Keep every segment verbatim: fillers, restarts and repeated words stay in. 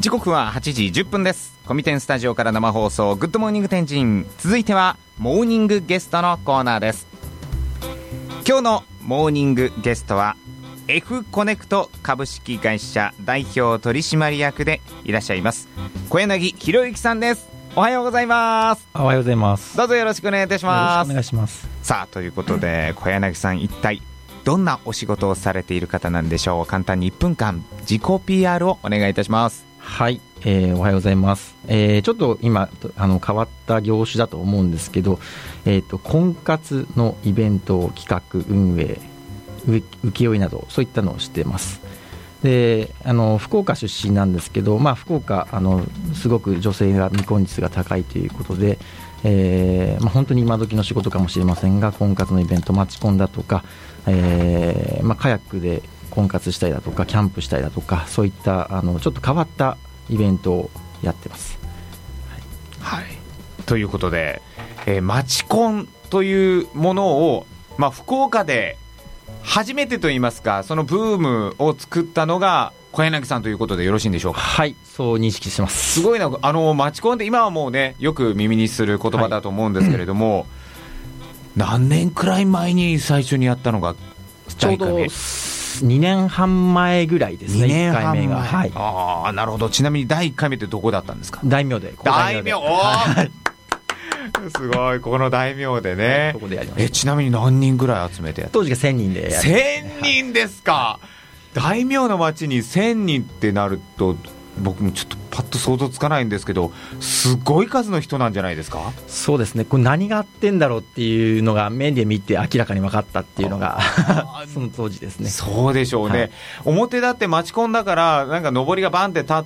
時刻ははちじじゅっぷんです。コミテンスタジオから生放送、グッドモーニング天神。続いてはモーニングゲストのコーナーです。今日のモーニングゲストは F コネクト株式会社代表取締役でいらっしゃいます小柳博之さんです。おはようございます。 おはようございます。 どうぞよろしくお願いいたします。 よろしくお願いします。 さあということで、小柳さん一体どんなお仕事をされている方なんでしょう。簡単にいっぷんかん自己 ピーアール をお願いいたします。 はい、えー、おはようございます。えー、ちょっと今あの変わった業種だと思うんですけど、えーと、婚活のイベントを企画運営請負などそういったのをしています。であの福岡出身なんですけど、まあ、福岡あのすごく女性が未婚率が高いということで、えーまあ、本当に今時の仕事かもしれませんが、婚活のイベント、マチコンだとか、えーまあ、カヤックで婚活したりだとかキャンプしたりだとか、そういったあのちょっと変わったイベントをやってます。 はい、はい、ということで、えー、マチコンというものを、まあ、福岡で初めてといいますか、そのブームを作ったのが小柳さんということでよろしいんでしょうか。 はい、そう認識してます。 すごいな、あのマチコンって今はもうねよく耳にする言葉だと思うんですけれども、はい、何年くらい前に最初にやったのがちょうどにねんはん前ぐらいですね。 にねんはんまえいっかいめが、はい、 ああなるほど。ちなみにだいいっかいめってどこだったんですか。 大名で。 大名、おーすごい、ここの大名でね、はい、 ここでやりました。 えちなみに何人ぐらい集めてやった。 当時がせんにんでやってせんにんですか、はい、大名の町にせんにんってなると僕もちょっとパッと想像つかないんですけど、すごい数の人なんじゃないですか。 そうですね、これ何があってんだろうっていうのが目で見て明らかに分かったっていうのがその当時ですね。 そうでしょうね、はい、表だって町コンだからなんか上りがバンって立って、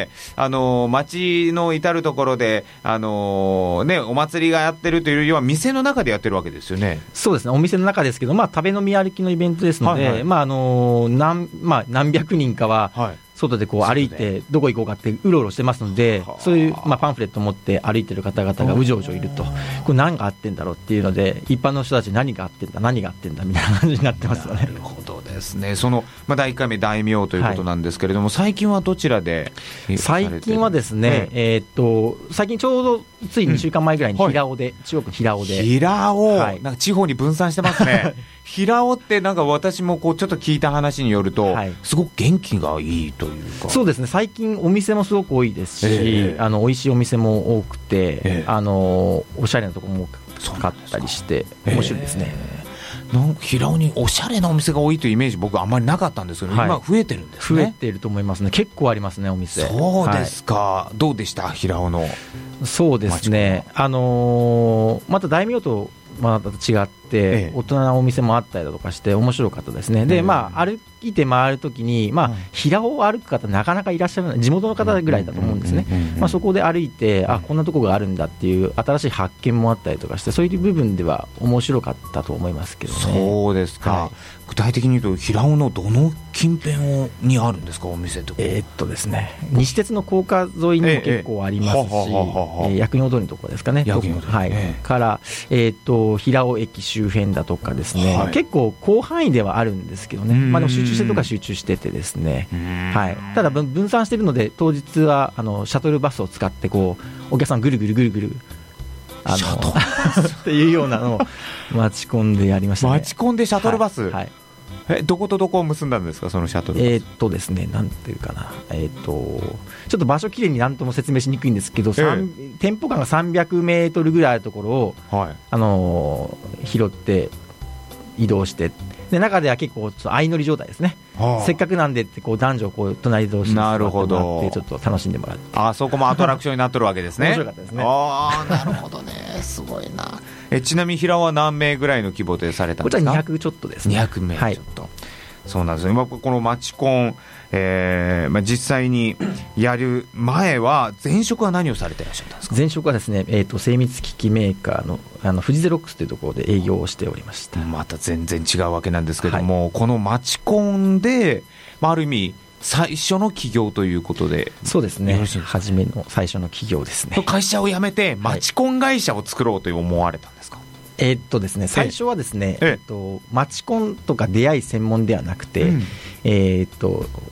あのー、町の至るところで、あのーね、お祭りがやってるというよりは店の中でやってるわけですよね。 そうですね、お店の中ですけど、まあ、食べ飲み歩きのイベントですので、はいはい、まああのー 何, まあ、何百人かは、はい、外でこう歩いてどこ行こうかってうろうろしてますので、そういうまあパンフレットを持って歩いてる方々がうじょうじょいると、これ何があってんだろうっていうので、一般の人たち何があってんだ何があってんだみたいな感じになってますよね。 なるほどですね。その、まあ、だいいっかいめ大名ということなんですけれども、はい、最近はどちらで最近はですね、えー、っと最近ちょうどついにしゅうかんまえぐらいに平尾で、うんはい、中国平尾で平尾、はい、なんか地方に分散してますね平尾ってなんか私もこうちょっと聞いた話によると、はい、すごく元気がいいというか。 そうですね、最近お店もすごく多いですし、えー、あの美味しいお店も多くて、えー、あのおしゃれなところも多かったりして面白いですね。 えー、なんか平尾におしゃれなお店が多いというイメージ僕あんまりなかったんですけど、はい、今増えてるんですね。 増えていると思いますね。結構ありますねお店。 そうですか、はい、どうでした平尾の。 そうですね、あのー、また大名とまた違って大人なお店もあったりだとかして面白かったですね。で、まあ、歩いて回るときに、まあ、平尾を歩く方なかなかいらっしゃらない、地元の方ぐらいだと思うんですね。まあ、そこで歩いて、あ、こんなとこがあるんだっていう新しい発見もあったりとかして、そういう部分では面白かったと思いますけどね。 そうですか、はい、具体的に言うと平尾のどの近辺にあるんですかお店って。 えー、っとですね、西鉄の高架沿いにも結構ありますし、薬品踊りのところですかね、はい、えー、から、えー、っと平尾駅周辺だとかですね、はい、結構広範囲ではあるんですけどね、まあ、でも集中してるとか集中しててですね、はい、ただ分散しているので当日はあのシャトルバスを使ってこうお客さんぐるぐるぐるぐるあのっていうようなのを待ち込んでやりましたね。 待ち込んでシャトルバス、はいはい、えどことどこを結んだんですかそのシャトルバス。 えー、っとですねなんていうかな、えー、っとちょっと場所きれいに何とも説明しにくいんですけど、えー、店舗間がさんびゃくメートルぐらいあるところを、はい、あのー、拾って移動してで中では結構相乗り状態ですね、はあ、せっかくなんでってこう男女こう隣同士に座ってもらってちょっと楽しんでもらって、 あそこもアトラクションになってるわけですね。 面白かったですね。 あなるほどねすごいな。えちなみに平尾は何名ぐらいの規模でされたんですか。 こちらにひゃくちょっとですね。 にひゃくめいちょっと、はい、そうなんですよ。今このマチコン、えーまあ、実際にやる前は前職は何をされていらっしゃったんですか。 前職はですね、えー、と精密機器メーカー の, あのフジゼロックスというところで営業をしておりました。 また全然違うわけなんですけども、はい、このマチコンで、まあ、ある意味最初の起業ということで。 そうですね、初めの最初の起業ですね。 会社を辞めてマチコン会社を作ろうと思われたんですか。 えーっとですね、最初はですね、ええっと、マチコンとか出会い専門ではなくて、うん、えーっと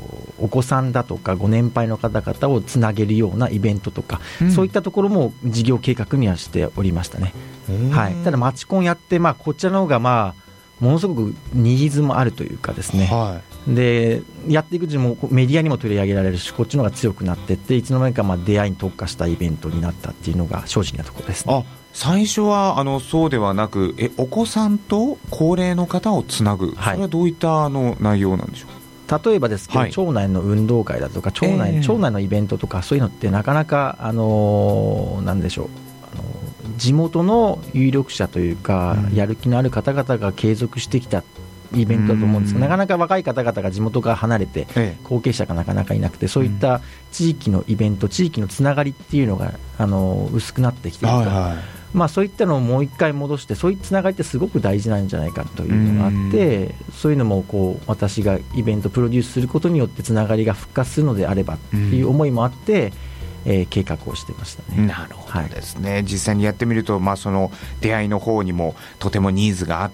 お子さんだとかご年配の方々をつなげるようなイベントとか、うん、そういったところも事業計画にはしておりましたね。はい、ただマチコンやって、まあ、こちらの方がまあものすごくニーズもあるというかですね、はい、でやっていくうちにもメディアにも取り上げられるし、こっちの方が強くなっていって、いつの間にかまあ出会いに特化したイベントになったっていうのが正直なところですね。 あ、最初はあのそうではなく、えお子さんと高齢の方をつなぐ、はい、それはどういったあの内容なんでしょう。 例えばですけど、はい、町内の運動会だとか町内、えー、町内のイベントとかそういうのってなかなか、あのー、なんでしょう、あのー、地元の有力者というか、うん、やる気のある方々が継続してきたイベントだと思うんですが、なかなか若い方々が地元から離れて、ええ、後継者がなかなかいなくて、そういった地域のイベント、地域のつながりっていうのがあの薄くなってきていると、はいはい、まあ、そういったのをもう一回戻して、そういうつながりってすごく大事なんじゃないかというのがあって、そういうのもこう私がイベントプロデュースすることによってつながりが復活するのであればっていう思いもあって、えー、計画をしてましたね。 なるほどですね、はい、実際にやってみると、まあ、その出会いの方にもとてもニーズがあって、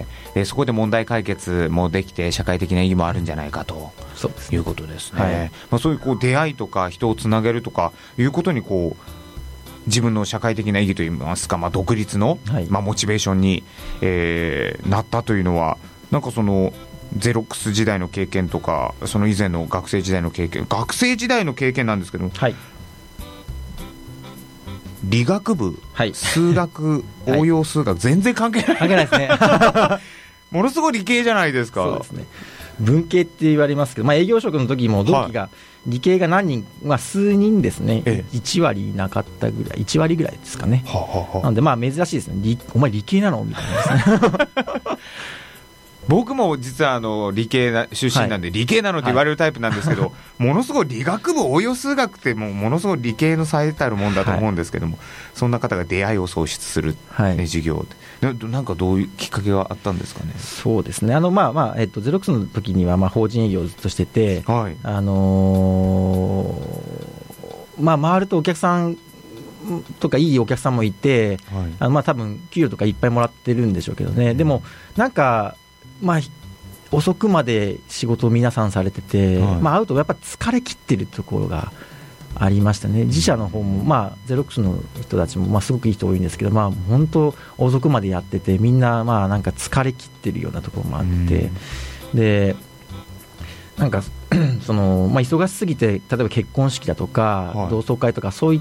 でそこで問題解決もできて社会的な意義もあるんじゃないかと、そうですね、いうことですね。はい、まあ、そういうこう出会いとか人をつなげるとかいうことにこう自分の社会的な意義といいますか、まあ、独立の、はい、まあ、モチベーションに、えー、なったというのは、なんかそのゼロックス時代の経験とか、その以前の学生時代の経験、学生時代の経験なんですけども、はい、理学部、はい、数学、応用数学、はい、全然関係ない、 関係ないですねものすごい理系じゃないですか。 そうですね、文系って言われますけど、まあ、営業職の時も同期が、はい、理系が何人、まあ、数人ですね、ええ、いち割なかったぐらい、いち割ぐらいですかね。はははなのでまあ珍しいですね、お前理系なのみたいなですね僕も実はあの理系な出身なんで、はい、理系なのって言われるタイプなんですけど、はい、ものすごい理学部応用数学ってもうものすごい理系の最たるもんだと思うんですけども、はい、そんな方が出会いを創出する、ね、はい、授業な, なんかどういうきっかけがあったんですかね。 そうですね、あの、まあまあえっと、ゼロックスの時にはまあ法人営業をずっとしてて、はい、あのーまあ、回るとお客さんとかいいお客さんもいて、はい、あのまあ多分給料とかいっぱいもらってるんでしょうけどね、うん、でもなんかまあ、遅くまで仕事を皆さんされてて、はい、まあ、会うとやっぱ疲れ切ってるところがありましたね。自社の方も、まあ、ゼロックスの人たちも、まあ、すごくいい人多いんですけど、まあ、本当遅くまでやってて、みんな、まあ、なんか疲れ切ってるようなところもあって、うん、でなんかその、まあ、忙しすぎて、例えば結婚式だとか、はい、同窓会とかそういった、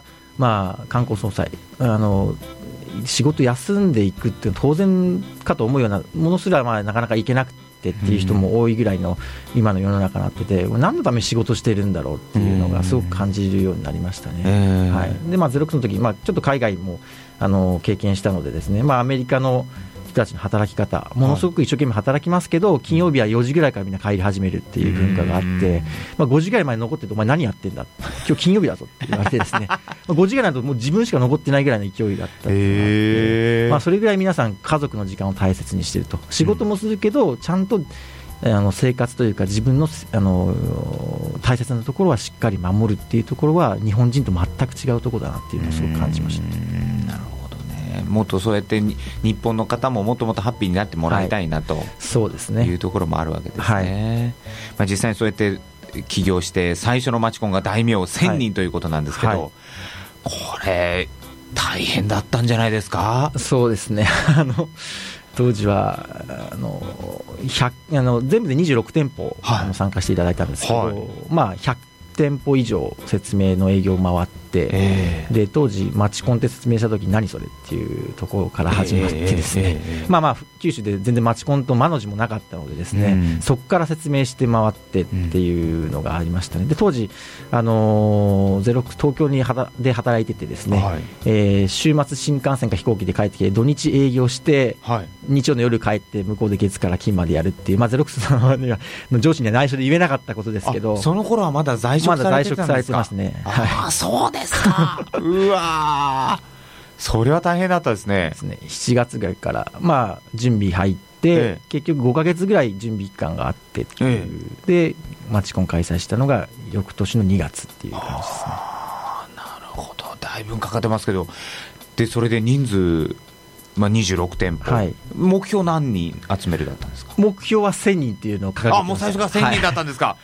まあ、観光総裁あの仕事休んでいくっていうのは当然かと思うようなものすらまあなかなか行けなくてっていう人も多いぐらいの今の世の中になってて、何のために仕事してるんだろうっていうのがすごく感じるようになりましたね。はい、でまあ、ゼロックスの時、まあ、ちょっと海外もあの経験したのでですね、まあ、アメリカの人たちの働き方、ものすごく一生懸命働きますけど、金曜日はよじぐらいからみんな帰り始めるっていう文化があって、まあ、ごじぐらいまで残ってて、お前何やってんだ、今日金曜日だぞって言われてですねごじぐらいだともう自分しか残ってないぐらいの勢いだったっていうのがあって、まあ、それぐらい皆さん家族の時間を大切にしていると、仕事もするけどちゃんとあの生活というか自分の、あの大切なところはしっかり守るっていうところは日本人と全く違うところだなっていうのをすごく感じました。 なるほど、もっとそうやって日本の方ももっともっとハッピーになってもらいたいなと、はい、そうですね、いうところもあるわけですね。はい、まあ、実際にそうやって起業して最初のマチコンが大名せんにんということなんですけど、はいはい、これ大変だったんじゃないですか。 そうですねあの当時はあのひゃくあの全部でにじゅうろく店舗、はい、参加していただいたんですけど、はい、まあ、ひゃく店舗以上説明の営業を回って、えー、で当時マチコンって説明したとき何それっていうところから始まってですね、えーえー、まあまあ九州で全然マチコンとマの字もなかったのでですね、うん、そこから説明して回ってっていうのがありましたね。で当時あのー、ゼロックス東京にはたで働いててですね、はい、えー、週末新幹線か飛行機で帰ってきて土日営業して、はい、日曜の夜帰って向こうで月から金までやるっていう、まあ、ゼロックスの上司には内緒で言えなかったことですけど、 その頃はまだ在職されてたんですか。まだ在職されてますね。ああ、そうですかうわそれは大変だったですね。 ですね、しちがつぐらいから、まあ、準備入って、ええ、結局ごかげつぐらい準備期間があってっていう、ええ、でマチコン開催したのが翌年のにがつっていう感じですね。 あ、なるほど、だいぶかかってますけど、でそれで人数、まあ、にじゅうろく店舗、はい、目標何人集めるだったんですか。 目標はせんにんっていうのを掲げてました。 あ、もう最初からせんにんだったんですか、はい、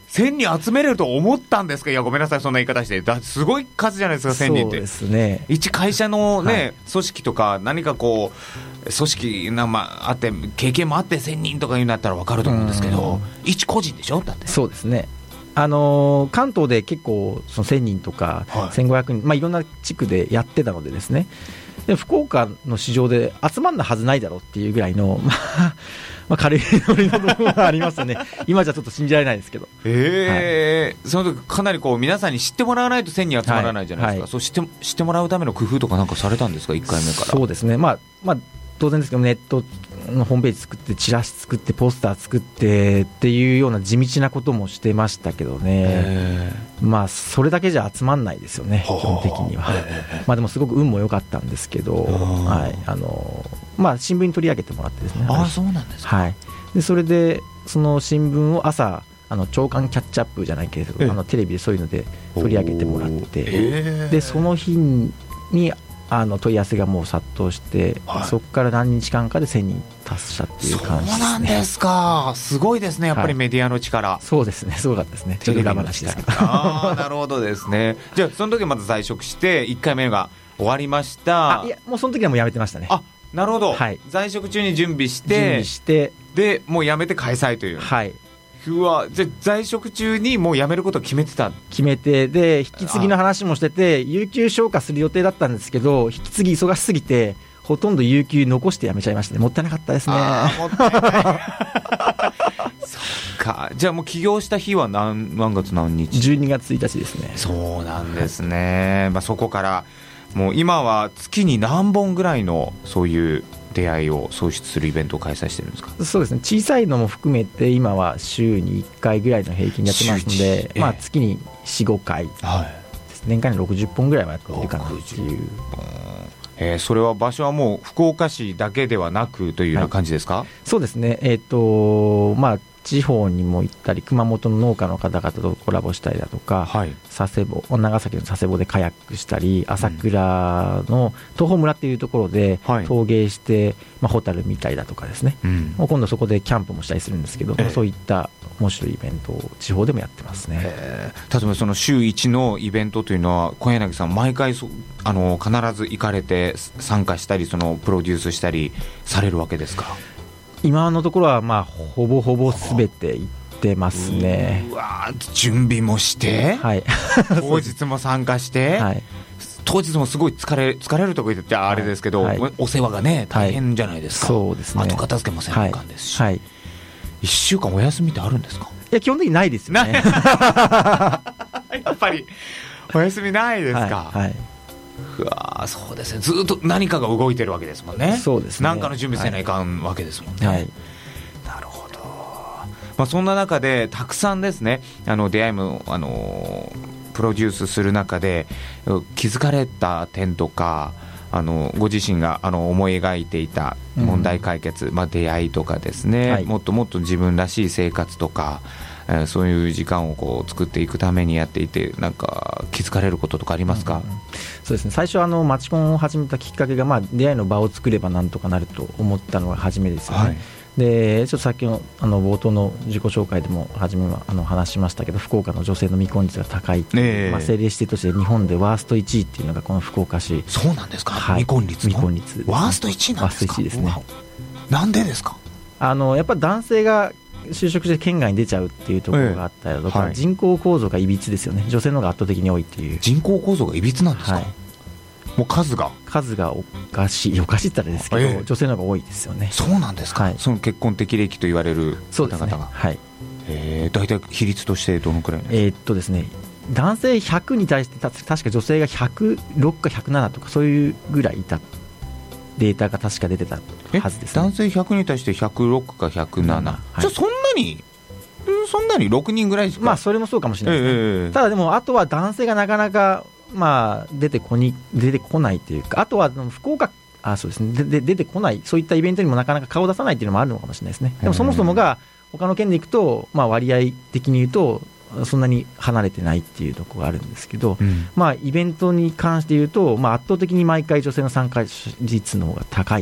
せんにん集めれると思ったんですか。いやごめんなさいそんな言い方してだすごい数じゃないですかせんにんって。 そうですね、 一会社の、ね、はい、組織とか何かこう組織な、まあ、あって経験もあってせんにんとか言うんだったら分かると思うんですけど、一個人でしょだって。 そうですね、あのー、関東で結構そのせんにんとかせんごひゃくにん、はい、まあ、いろんな地区でやってたのでですね、で福岡の市場で集まんなはずないだろうっていうぐらいの、まあまあ、軽いノリの部分がありますよね今じゃちょっと信じられないですけど、 えーはい、その時かなりこう皆さんに知ってもらわないとせんにん集まらないじゃないですか、はいはい、そう知って、知ってもらうための工夫とかなんかされたんですかいっかいめから。 そうですね、まあまあ、当然ですけどネットのホームページ作ってチラシ作ってポスター作ってっていうような地道なこともしてましたけどね、まあそれだけじゃ集まんないですよね基本的には。まあでもすごく運も良かったんですけど、はい、あのまあ新聞に取り上げてもらってですね。 ああそうなんですか。 はい、でそれでその新聞を朝あの朝刊キャッチアップじゃないけれどあのテレビでそういうので取り上げてもらって、でその日にあの問い合わせがもう殺到して、はい、そこから何日間かでせんにん達したっていう感じですね。 そうなんですか。すごいですねやっぱりメディアの力、はい、 そうですねすごかったですね。ちょっと裏話ですけどあなるほどですね。じゃあその時まず在職していっかいめが終わりました。 あいやもうその時はもう辞めてましたね。 あなるほど、はい、在職中に準備して準備してでもう辞めて開催という。はい。うわじゃあ在職中にもう辞めることを決めてた。 決めてで引き継ぎの話もしてて有給消化する予定だったんですけど引き継ぎ忙しすぎてほとんど有給残して辞めちゃいましたね。もったいなかったですね。 あもったいないそっか。じゃあもう起業した日は 何, 何月何日。 じゅうにがつついたちですね。 そうなんですね、はいまあ、そこからもう今は月に何本ぐらいのそういう出会いを創出するイベントを開催してるんですか。 そうですね小さいのも含めて今は週にいっかいぐらいの平均やってますので、まあ、月に よん,ご 回、はい、年間にろくじゅっぽんぐらいはやってるかなっていう、 えー、それは場所はもう福岡市だけではなくというような感じですか。はい、 そうですね、えーとまあ、地方にも行ったり熊本の農家の方々とコラボしたりだとか、はい、佐世保長崎の佐世保でカヤックしたり朝倉の東峰村っていうところで陶芸して、まあ、ホタル見たりだとかですね、うん、今度そこでキャンプもしたりするんですけど、えー、そういった面白いイベントを地方でもやってますね。 えー、例えばその週いちのイベントというのは小柳さん毎回そあの必ず行かれて参加したりそのプロデュースしたりされるわけですか。 今のところはまあほぼほぼ全て行ってますね。 うわ準備もして、はい、当日も参加して、はい、当日もすごい疲れ、疲れるとこ言ってあれですけど、はい、お世話がね大変じゃないですか。はい、そうですね。後片付けもせなあかんですし、はいはい、いっしゅうかんお休みってあるんですか。 いや基本的にないですよねやっぱりお休みないですか。 はい、はい、 うわそうですね。ずっと何かが動いてるわけですもんね。 そうですね。 何かの準備せないかんわけですもんね。 はい、 なるほど。まあ、そんな中でたくさんですねあの出会いもあのプロデュースする中で気づかれた点とかあのご自身があの思い描いていた問題解決、うんまあ、出会いとかですね、はい、もっともっと自分らしい生活とかそういう時間をこう作っていくためにやっていてなんか気づかれることとかありますか。 うんうん、そうですね。最初あのマチコンを始めたきっかけが、まあ、出会いの場を作ればなんとかなると思ったのが初めですよね。はい、でちょっとさっき の, あの冒頭の自己紹介でも初めはあの話しましたけど福岡の女性の未婚率が高い、えーまあ、政令指定都市で日本でワーストいちいっていうのがこの福岡市。 そうなんですか。はい、未婚率の未婚率、ね、 ワーストいちいなんですか。 ワーストいちいですね。 なんでですか。 あのやっぱり男性が就職して県外に出ちゃうっていうところがあったりとか、ええはい、人口構造がいびつですよね。女性の方が圧倒的に多いっていう。 人口構造がいびつなんですか。はい、もう数が数がおかしいおかしいって言ったらですけど、ええ、女性の方が多いですよね。 そうなんですか。はい、その結婚適齢期と言われる方々が。そうですね。はい。えー、大体比率としてどのくらいなんですか。 えー、っとですね男性ひゃくに対してた確か女性がひゃくろくかひゃくななとかそういうぐらいいたデータが確か出てたはずですね。 男性ひゃくに対してひゃくろくかひゃくなな、はい、じゃあそんなにそんなにろくにんぐらいですか。 まあそれもそうかもしれないですね。えー、ただでもあとは男性がなかなかまあ出てこに出てこないというかあとは福岡あそうですねでで出てこないそういったイベントにもなかなか顔を出さないというのもあるのかもしれないですね。でもそもそもが他の県でいくと、まあ、割合的に言うとそんなに離れてないっていうところがあるんですけど、うん、まあイベントに関して言うと、まあ、圧倒的に毎回女性の参加率の方が高い。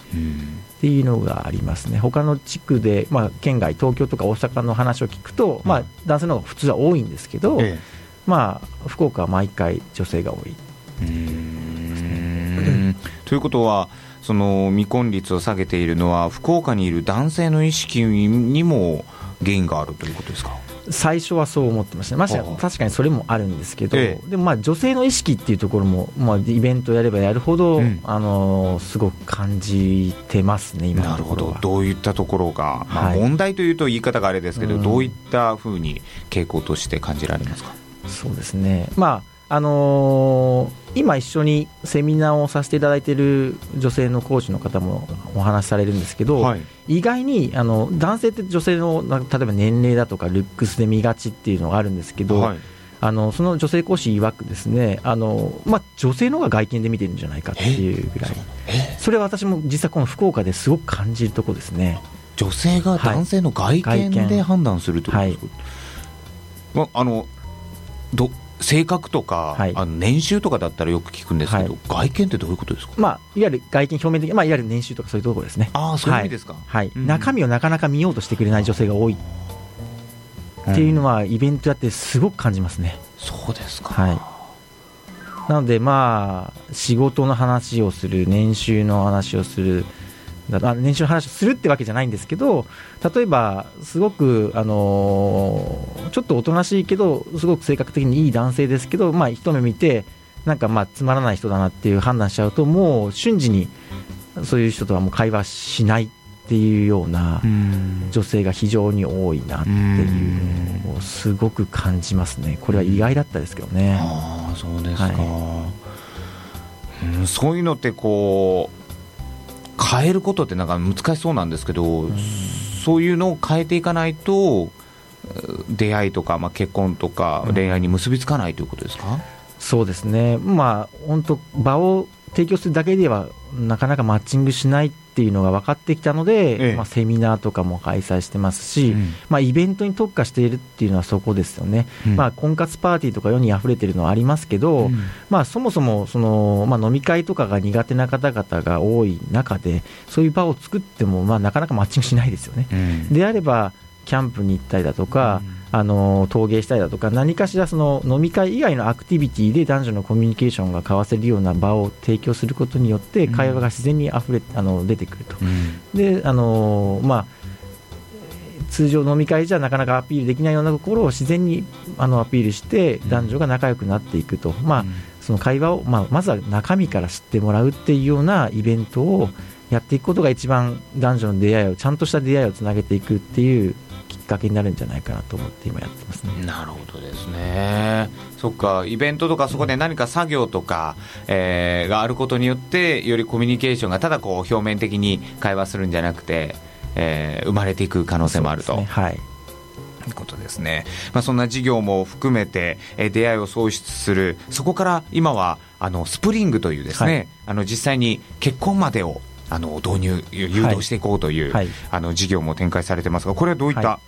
っていうのがありますね。他の地区で、まあ、県外東京とか大阪の話を聞くと、まあ、男性の方が普通は多いんですけど、ええ、まあ、福岡は毎回女性が多い。 うーんということはその未婚率を下げているのは福岡にいる男性の意識にも原因があるということですか？ 最初はそう思ってましたね。まして確かにそれもあるんですけど、ええ、でもまあ女性の意識っていうところも、まあ、イベントやればやるほど、うん、あのすごく感じてますね、今のところは。なるほど。どういったところが、まあ、問題というと言い方があれですけど、はい、どういったふうに傾向として感じられますか？ そうですね、まああのー、今一緒にセミナーをさせていただいている女性の講師の方もお話しされるんですけど、はい、意外にあの男性って女性の例えば年齢だとかルックスで見がちっていうのがあるんですけど、はい、あのその女性講師曰くですね、あの、まあ、女性の方が外見で見てるんじゃないかっていうぐらい、それは私も実際この福岡ですごく感じるところですね。 女性が男性の外見で判断するということですか？はい、まあ、あのど性格とか、はい、あの年収とかだったらよく聞くんですけど、はい、外見ってどういうことですか？ まあ、いわゆる外見表面的、まあ、いわゆる年収とかそういうところですね。 ああ、そういう意味ですか？ はいはい、うん、中身をなかなか見ようとしてくれない女性が多いっていうのは、うん、イベントやってすごく感じますね。 そうですか。 はい、なので、まあ、仕事の話をする、年収の話をする、年収の話をするってわけじゃないんですけど、例えばすごく、あのー、ちょっとおとなしいけどすごく性格的にいい男性ですけど、まあ、一目見てなんかまあつまらない人だなっていう判断しちゃうと、もう瞬時にそういう人とはもう会話しないっていうような女性が非常に多いなっていうのをすごく感じますね。これは意外だったですけどね。 ああ、そうですか。はい、うん、そういうのってこう変えることってなんか難しそうなんですけど、うん、そういうのを変えていかないと出会いとか、まあ、結婚とか恋愛に結びつかないということですか？うん、 そうですね、まあ、本当場を提供するだけではなかなかマッチングしないっていうのが分かってきたので、ええ、まあ、セミナーとかも開催してますし、うん、まあ、イベントに特化しているっていうのはそこですよね。うん、まあ、婚活パーティーとか世にあふれているのはありますけど、うん、まあ、そもそもその、まあ、飲み会とかが苦手な方々が多い中でそういう場を作っても、まあ、なかなかマッチングしないですよね。うん、であればキャンプに行ったりだとか、うん、あの陶芸したりだとか、何かしらその飲み会以外のアクティビティで男女のコミュニケーションが交わせるような場を提供することによって会話が自然にあふれあの出てくると、うん、であの、まあ、通常飲み会じゃなかなかアピールできないようなところを自然にあのアピールして男女が仲良くなっていくと、まあ、その会話を、まあ、まずは中身から知ってもらうっていうようなイベントをやっていくことが一番男女の出会いをちゃんとした出会いをつなげていくっていうきっかけになるんじゃないかなと思って今やってますね。 なるほどですね。そっか、イベントとかそこで何か作業とか、えー、があることによってよりコミュニケーションがただこう表面的に会話するんじゃなくて、えー、生まれていく可能性もあると。 そうですね、はい、 ということですね。まあ、そんな事業も含めて、えー、出会いを創出する、そこから今はあのスプリングというですね、はい、あの実際に結婚までをあの導入誘導していこうという、はいはい、あの事業も展開されてますが、これはどういった、はい、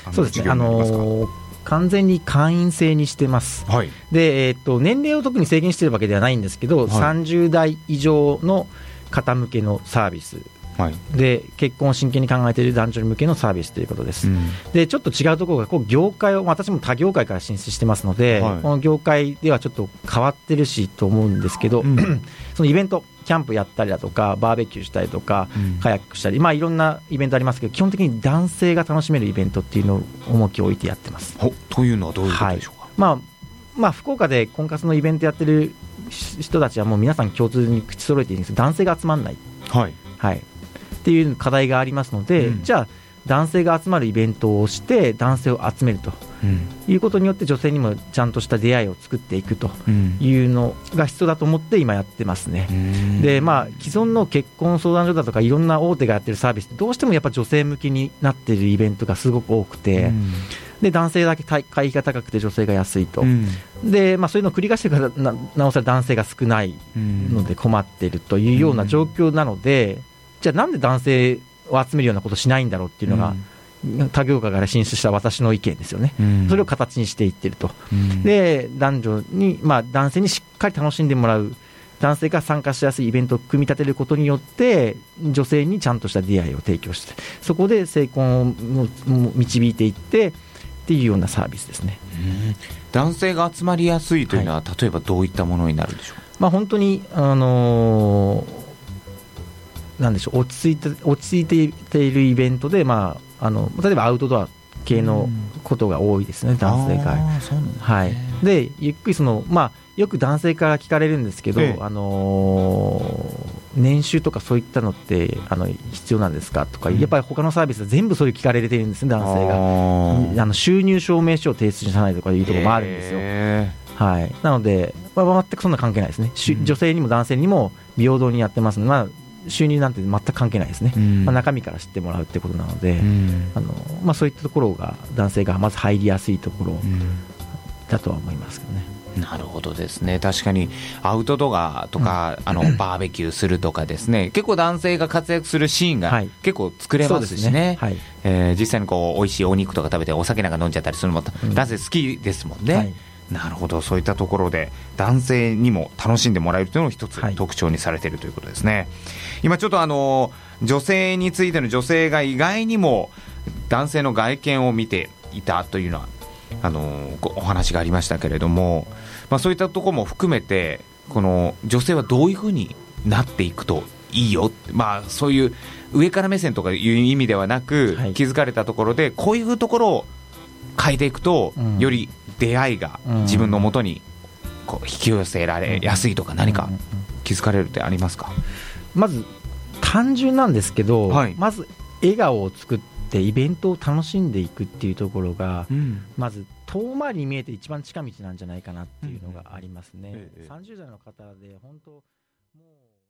そうですね、あのー、完全に会員制にしてます、はい、でえー、っと年齢を特に制限しているわけではないんですけど、はい、さんじゅう代以上の方向けのサービス、はい、で結婚を真剣に考えている男女向けのサービスということです、うん、でちょっと違うところがこう業界を、私も他業界から進出してますので、はい、この業界ではちょっと変わってるしと思うんですけど、うん、そのイベントキャンプやったりだとかバーベキューしたりとか、うん、カヤックしたり、まあ、いろんなイベントありますけど、基本的に男性が楽しめるイベントっていうのを重きを置いてやってます。 というのはどういうことでしょうか？ はい、まあまあ、福岡で婚活のイベントやってる人たちはもう皆さん共通に口揃えているんですけど、男性が集まらない、はいはい、っていう課題がありますので、うん、じゃあ男性が集まるイベントをして男性を集めると、うん、いうことによって女性にもちゃんとした出会いを作っていくというのが必要だと思って今やってますね。で、まあ、既存の結婚相談所だとかいろんな大手がやってるサービスってどうしてもやっぱ女性向きになっているイベントがすごく多くて、うん、で男性だけ会費が高くて女性が安いと、うん、でまあ、そういうのを繰り返してから な, なおさら男性が少ないので困っているというような状況なので、うん、じゃあなんで男性を集めるようなことをしないんだろうっていうのが、うん、他業界から進出した私の意見ですよね、うん、それを形にしていってると、うん、で男女に、まあ、男性にしっかり楽しんでもらう男性が参加しやすいイベントを組み立てることによって女性にちゃんとした出会いを提供して、そこで成婚を導いていってっていうようなサービスですね。 うん、男性が集まりやすいというのは、はい、例えばどういったものになるんでしょうか。 まあ、本当に、あのー、なんでしょう、落ち着いて落ち着いているイベントで、まあ、あの例えばアウトドア系のことが多いですね、うん、男性が。 あ、そうなんですね。 はい、でゆっくりその、まあ、よく男性から聞かれるんですけど、 ええ、 あのー、年収とかそういったのってあの必要なんですかとか、うん、やっぱり他のサービスは全部それ聞かれてるんですね、男性が。あの収入証明書を提出しないとかいうところもあるんですよ。はい、なので、まあ、全くそんな関係ないですね、うん、女性にも男性にも平等にやってますので、まあ、収入なんて全く関係ないですね、うん、まあ、中身から知ってもらうってことなので、うん、あのまあ、そういったところが男性がまず入りやすいところだとは思いますけどね。 なるほどですね。確かにアウトドアとか、うん、あのバーベキューするとかですね、結構男性が活躍するシーンが結構作れますしね、ね、はい、えー、実際にこう美味しいお肉とか食べてお酒なんか飲んじゃったりするのも、うん、男性好きですもんね、はい、なるほど。そういったところで男性にも楽しんでもらえるというのを一つ特徴にされているということですね、はい、今ちょっとあの女性についての女性が意外にも男性の外見を見ていたというのはあのお話がありましたけれども、まあ、そういったところも含めてこの女性はどういうふうになっていくといいよ、まあ、そういう上から目線とかいう意味ではなく、はい、気づかれたところでこういうところを変えていくと、うん、より出会いが自分のもとにこう引き寄せられやすいとか、何か気づかれるってありますか。 まず単純なんですけど、はい、まず笑顔を作ってイベントを楽しんでいくっていうところが、うん、まず遠回りに見えて一番近道なんじゃないかなっていうのがありますね、うん、ええ、さんじゅう代の方で本当もう